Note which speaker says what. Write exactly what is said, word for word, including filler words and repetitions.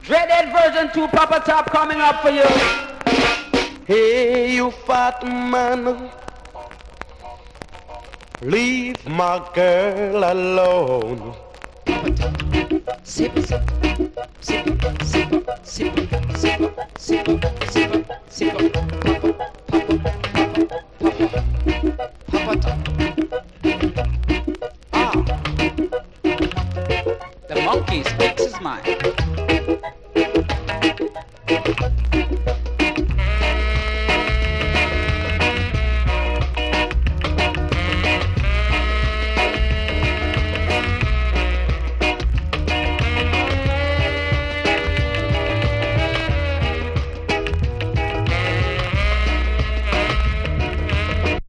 Speaker 1: Dreaded version two, Papa Top coming up for you.
Speaker 2: Hey, you fat man, leave my girl alone.
Speaker 3: Sip, sip, sip, sip, sip, sip, sip, sip, sip, papa, papa, papa, papa,
Speaker 1: Ah, the monkey speaks his mind.